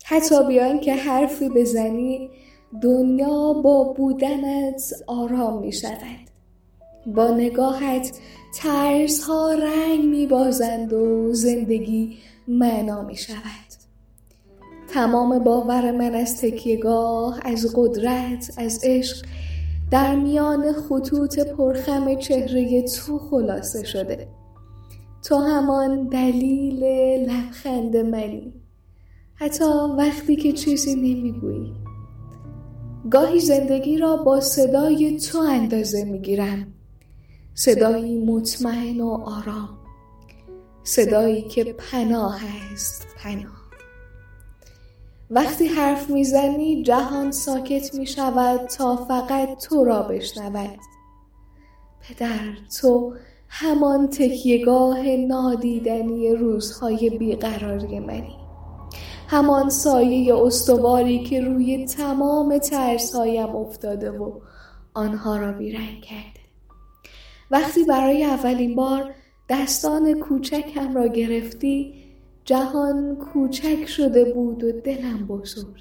حتی بیان که حرفی بزنی دنیا با بودنت آرام می شود. با نگاهت ترس ها رنگ می بازند و زندگی معنا می شود. تمام باور من از تکیهگاه، از قدرت، از عشق در میان خطوط پرخم چهره تو خلاصه شده. تو همان دلیل لبخند منی، حتی وقتی که چیزی نمیگویی. گاهی زندگی را با صدای تو اندازه میگیرم، صدایی مطمئن و آرام، صدایی که پناه است، پناه. وقتی حرف میزنی جهان ساکت میشود تا فقط تو را بشنود. پدر، تو همان تکیهگاه نادیدنی روزهای بیقراری منی، همان سایه استواری که روی تمام ترسهایم افتاده و آنها را بیرنگ کرده. وقتی برای اولین بار دستان کوچکم را گرفتی، جهان کوچک شده بود و دلم بزرگ.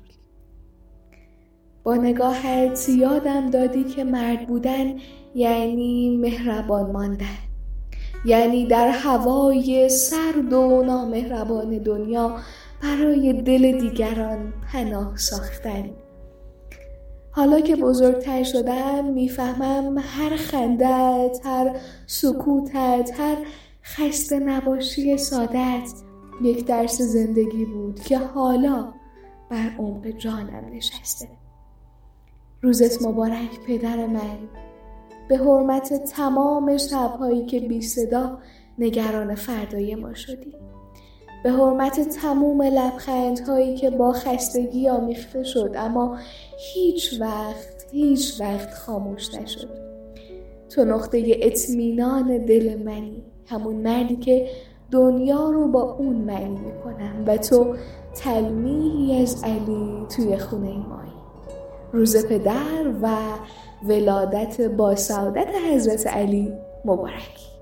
با نگاهت یادم دادی که مرد بودن یعنی مهربان ماندن، یعنی در هوای سرد و نامهربان دنیا برای دل دیگران پناه ساختن. حالا که بزرگتر شدم میفهمم هر خندت، هر سکوتت، هر خسته نباشی سادت یک درس زندگی بود که حالا بر عمق جانم نشسته. روزت مبارک پدر من، به حرمت تمام شب‌هایی که بی صدا نگران فردای ما شدی، به حرمت تمام لبخندهایی که با خستگی آمیخته شد اما هیچ وقت خاموش نشد. تو نقطه اطمینان دل منی، همون مردی که دنیا رو با اون معنی میکنم و تو تلمیحی از علی توی خونه مایی. روز پدر و ولادت با سعادت حضرت علی مبارک.